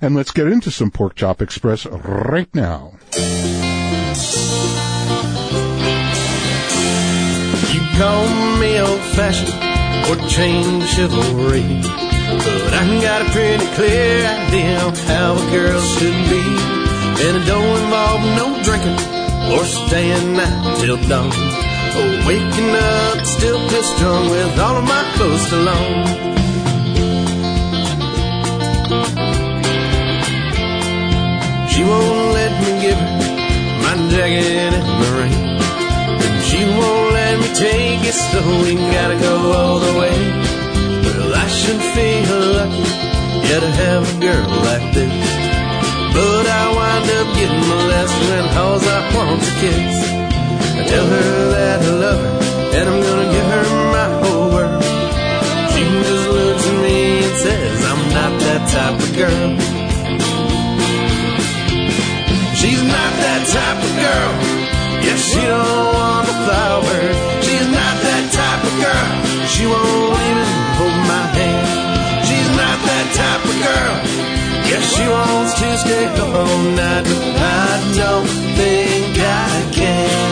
And let's get into some Pork Chop Express right now. You call me old-fashioned or chain chivalry, but I got a pretty clear idea of how a girl should be. And it don't involve no drinking or staying out till dawn, or waking up still pissed drunk with all of my clothes still on. She won't let me give her my jacket in the rain, and she won't let me take it slow. We gotta go all the way. Well, I should feel lucky, yeah, to have a girl like this, but I wind up getting molested when all I want's a kiss. I tell her that I love her and I'm gonna give her my whole world. She just looks at me and says I'm not that type of girl. She's not that type of girl. Yes, she don't want the flowers. She's not that type of girl. She won't even hold my hand. She's not that type of girl. Yes, she wants to stay up all night, but I don't think I can.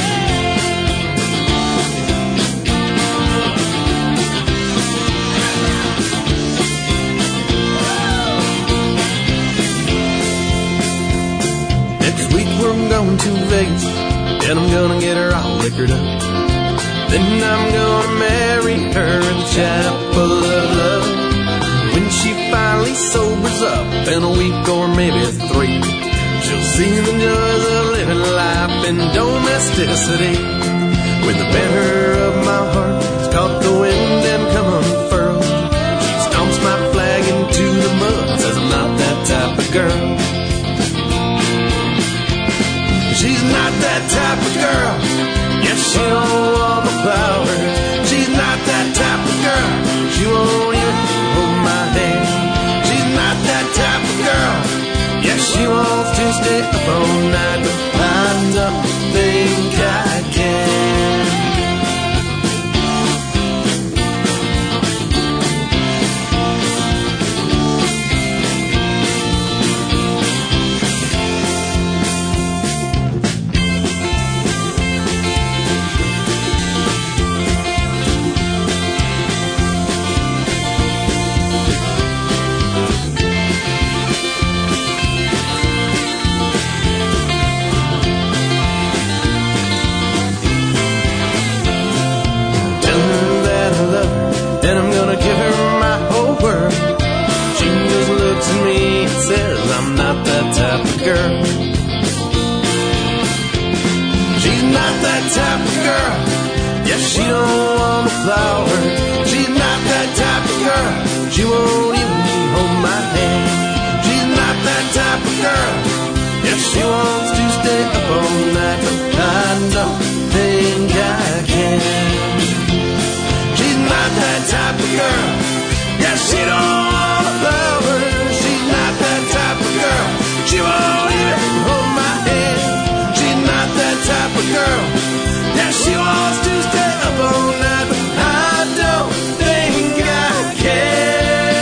Next week we're going to Vegas, and I'm gonna get her all liquored up. Then I'm gonna marry her in the chapel of love. When she finally sobers up in a week or maybe 3, she'll see the joys of living life in domesticity. When the banner of my heart has caught the wind and come unfurled, she stomps my flag into the mud, says I'm not that type of girl. She's not that type of girl. Yes, she don't want the flowers. She's not that type of girl. She won't even hold my hand. She's not that type of girl. Yes, she wants to stay up all night, but I don't think I can. And I'm gonna give her my whole world. She just looks at me and says I'm not that type of girl. She's not that type of girl. Yes, she don't want the flowers. She's not that type of girl. She won't even hold my hand. She's not that type of girl. Yes, she wants to stay up all night, but I don't think I can. She's not that type of girl. Yes, she don't want the flowers. She's not that type of girl. She won't even hold my hand. She's not that type of girl. Yes, she wants to stay up all night, but I don't think I can.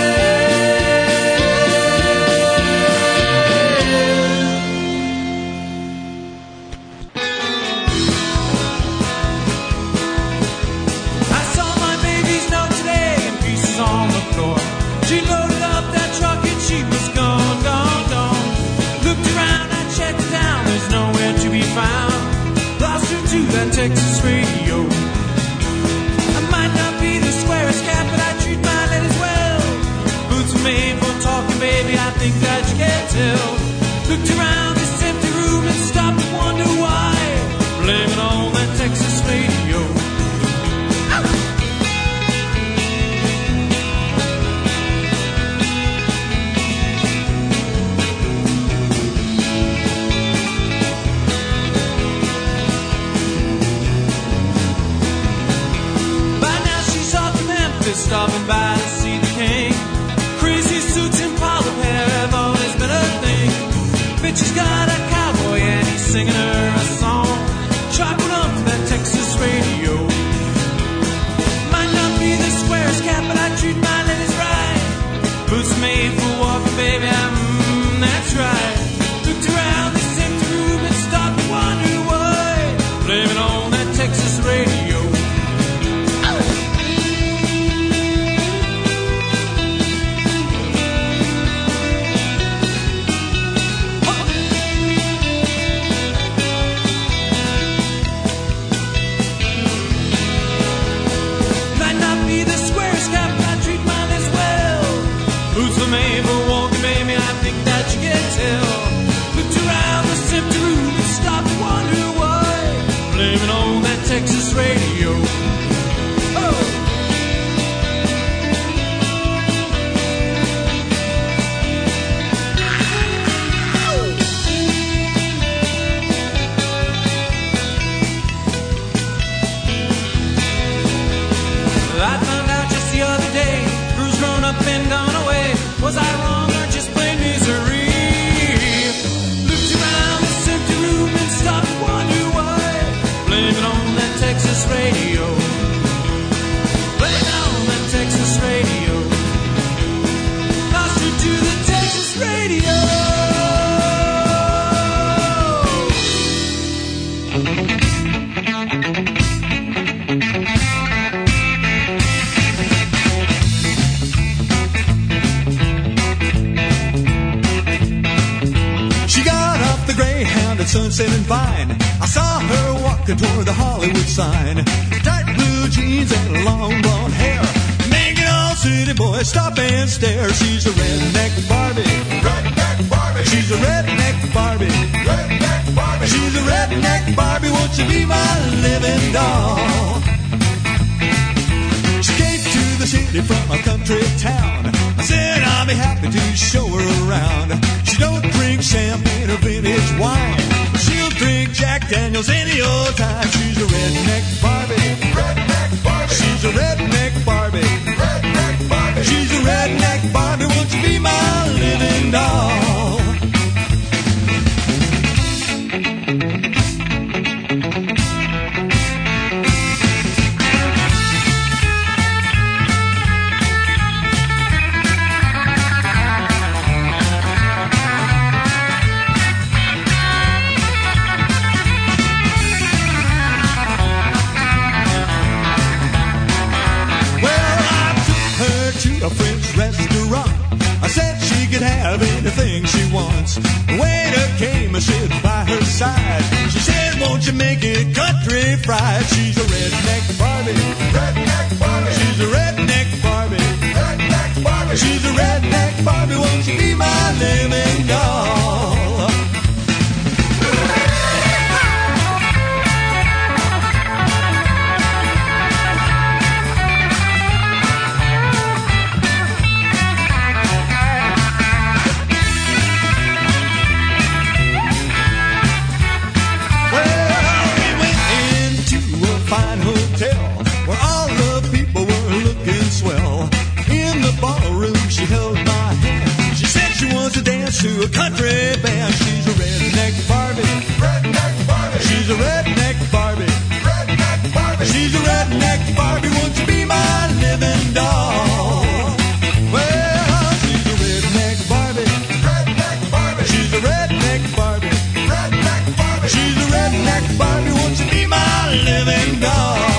She loaded up that truck and she was gone, gone, gone. Looked around, I checked it down, there's nowhere to be found. Lost her to that Texas radio. I might not be the squarest cat, but I treat my ladies well. Boots are made for talking, baby, I think that you can tell. Looked around this empty room and stopped to wonder why. Blame it on that Texas radio. Stopping by to see the king. Crazy suits and polar hair have always been a thing. Bitches got sun setting fine. I saw her walking toward the Hollywood sign. Tight blue jeans and long blonde hair. Making all city boys stop and stare. She's a redneck Barbie. Redneck Barbie. She's a redneck Barbie. Redneck Barbie. She's a redneck Barbie. Won't you be my living doll? She came to the city from a country town. I said I'll be happy to show her around. She don't drink champagne or vintage wine. She'll drink Jack Daniels any old time. She's a redneck Barbie. Redneck Barbie. She's a redneck Barbie. Redneck Barbie. She's a redneck Barbie. Won't you be my living doll? A French restaurant. I said she could have anything she wants. The waiter came and sit by her side. She said, won't you make it country fried? She's a redneck Barbie. Redneck Barbie. She's a redneck Barbie. Redneck Barbie. She's a redneck Barbie. Won't you be my living doll? She held my hand. She said she wants to dance to a country band. She's a redneck Barbie. Redneck Barbie. She's a redneck Barbie. Redneck Barbie. She's a redneck Barbie. Won't you be my living doll? Well, she's a redneck Barbie. Redneck Barbie. She's a redneck Barbie. Redneck Barbie. She's a redneck Barbie. Won't you be my living doll?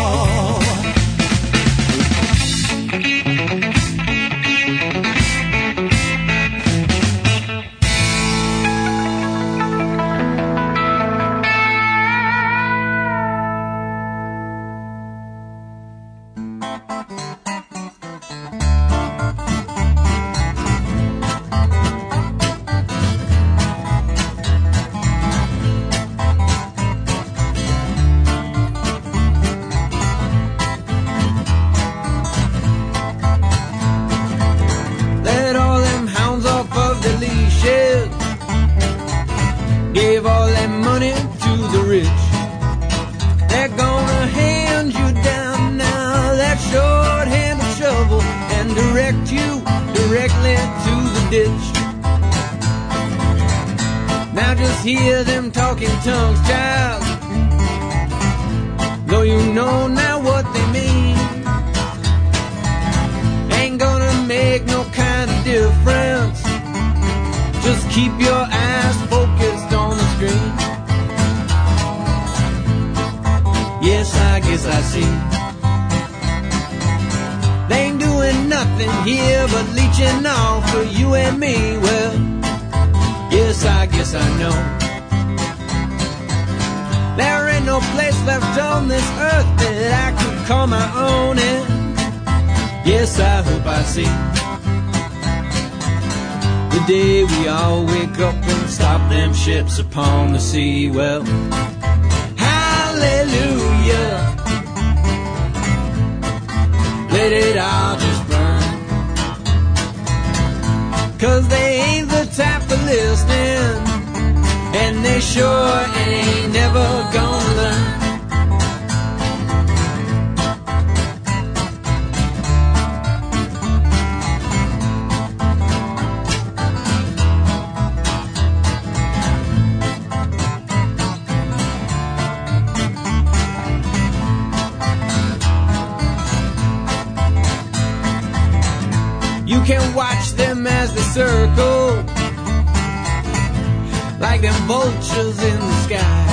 Gave all that money to the rich. They're gonna hand you down now that short-handed shovel and direct you directly to the ditch. Now just hear them talking tongues, child, though you know now what they mean. Ain't gonna make no kind of difference. Just keep your eyes focused on the screen. Yes, I guess I see. They ain't doing nothing here but leeching off for you and me. Well, yes, I guess I know. There ain't no place left on this earth that I could call my own, and yes, I hope I see the day we all wake up and stop them ships upon the sea. Well, hallelujah, let it all just burn, 'cause they ain't the type of listening, and they sure ain't never gonna learn. You can watch them as they circle like them vultures in the sky,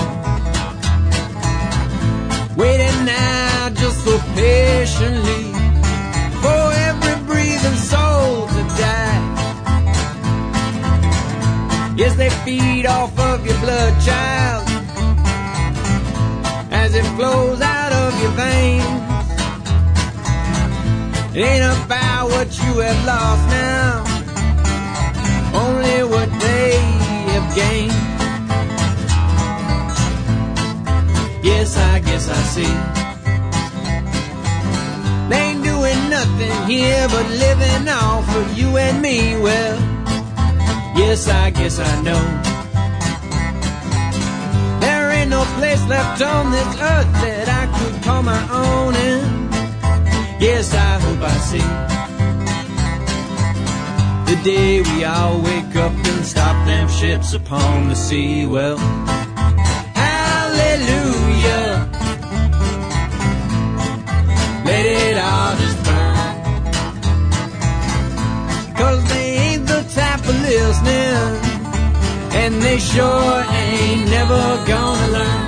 waiting now just so patiently for every breathing soul to die. Yes, they feed off of your blood, child, as it flows out of your veins. It ain't about what you have lost now, only what they have gained. Yes, I guess I see. They ain't doing nothing here but living off of you and me. Well, yes, I guess I know. There ain't no place left on this earth that I could call my own, and yes, I hope I see the day we all wake up and stop them ships upon the sea. Well, hallelujah, let it all just burn, 'cause they ain't the type of listening, and they sure ain't never gonna learn.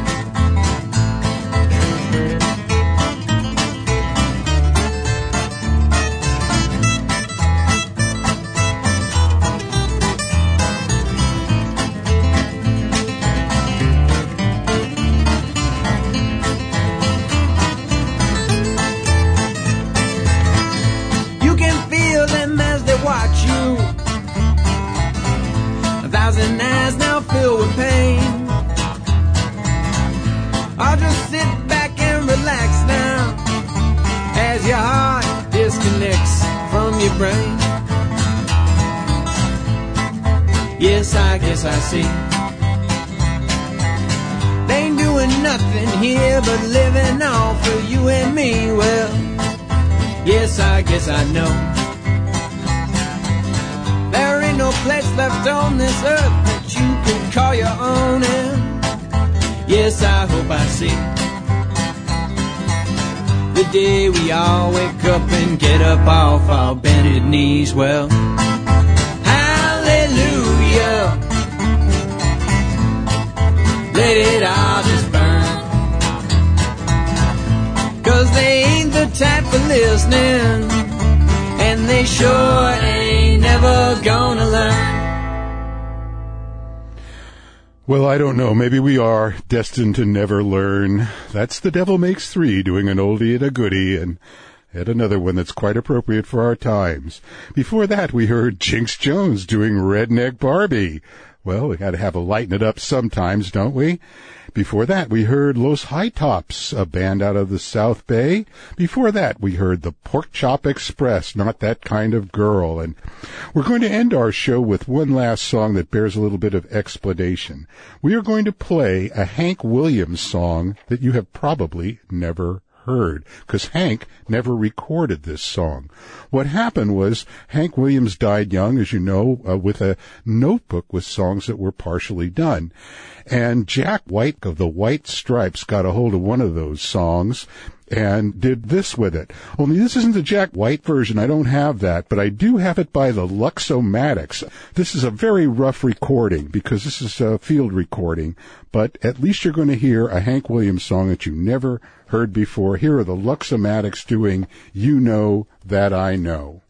And eyes now filled with pain. I'll just sit back and relax now as your heart disconnects from your brain. Yes, I guess I see. They ain't doing nothing here but living off of you and me. Well, yes, I guess I know. No place left on this earth that you can call your own, and yes, I hope I see the day we all wake up and get up off our bended knees. Well, hallelujah, let it all just burn, 'cause they ain't the type of listening, and they sure ain't never gonna learn. Well, I don't know. Maybe we are destined to never learn. That's The Devil Makes Three, doing an oldie and a goodie, and another one that's quite appropriate for our times. Before that, we heard Jinx Jones doing Redneck Barbie. Well, we got to have a lighten it up sometimes, don't we? Before that, we heard Los High Tops, a band out of the South Bay. Before that, we heard the Pork Chop Express, Not That Kind of Girl. And we're going to end our show with one last song that bears a little bit of explanation. We are going to play a Hank Williams song that you have probably never heard, because Hank never recorded this song. What happened was Hank Williams died young, as you know, with a notebook with songs that were partially done. And Jack White of the White Stripes got a hold of one of those songs and did this with it. Only this isn't the Jack White version. I don't have that, but I do have it by the Luxomatics. This is a very rough recording because this is a field recording, but at least you're going to hear a Hank Williams song that you never heard before. Here are the Luxomatics doing You Know That I Know.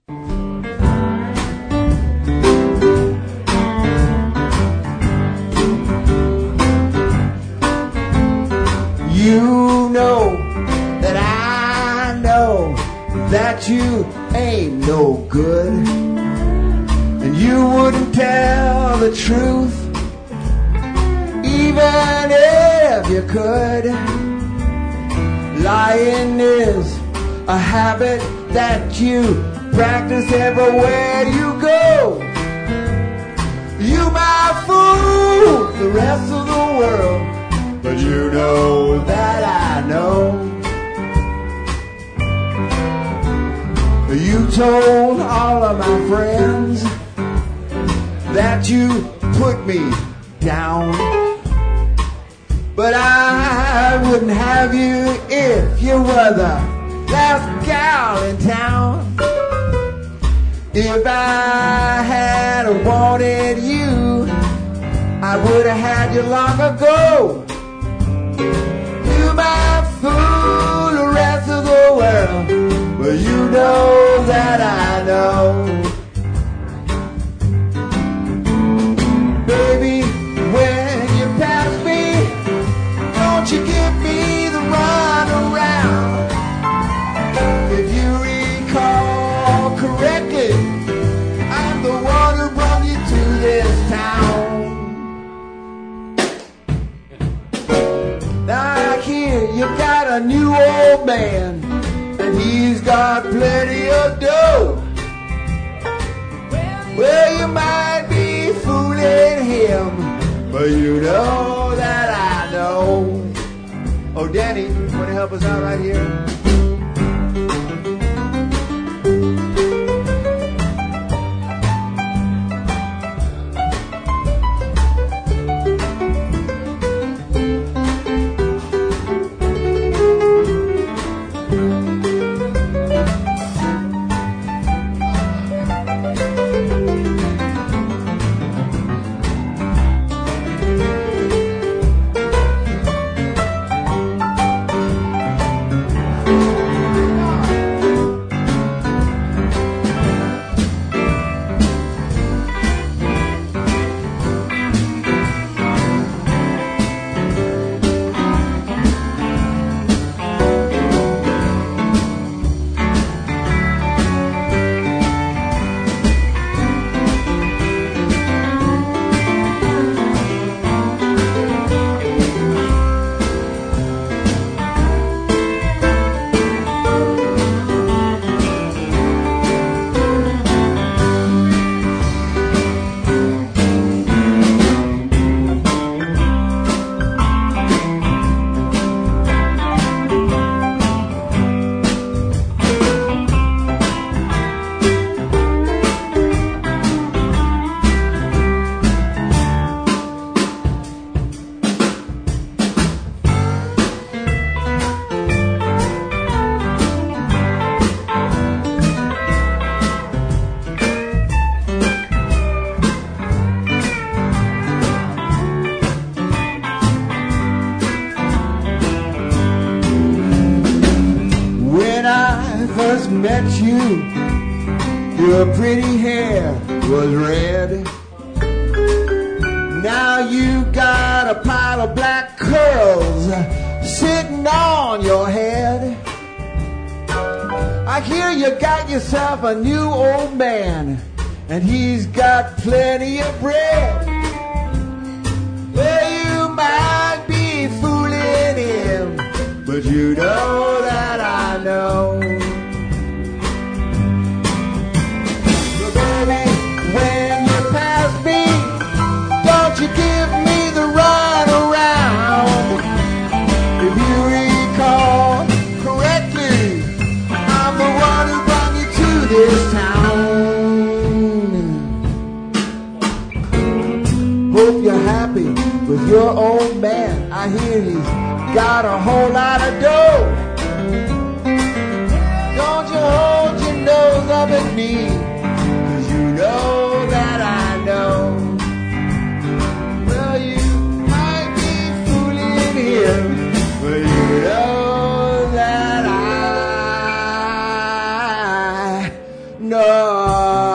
You know that I know that you ain't no good, and you wouldn't tell the truth even if you could. Lying is a habit that you practice everywhere you go. You might fool the rest of the world, but you know that I know. You told all of my friends that you put me down, but I wouldn't have you if you were the last gal in town. If I had wanted you, I would have had you long ago. You might fool the rest of the world, but you know that I know. a new old man, and he's got plenty of dough. Well, you might be fooling him, but you know that I know. Oh, Danny, you want to help us out right here? Met you, your pretty hair was red. Now you got a pile of black curls sitting on your head. I hear you got yourself a new old man, and he's got plenty of bread. Well, you might be fooling him, but you know that I know. When you pass me, don't you give me the run around. If you recall correctly, I'm the one who brought you to this town. Hope you're happy with your old man. I hear he's got a whole lot of dough. Don't you hold your nose up at me, know that I know. Well, you might be fooling him, but you know that I know.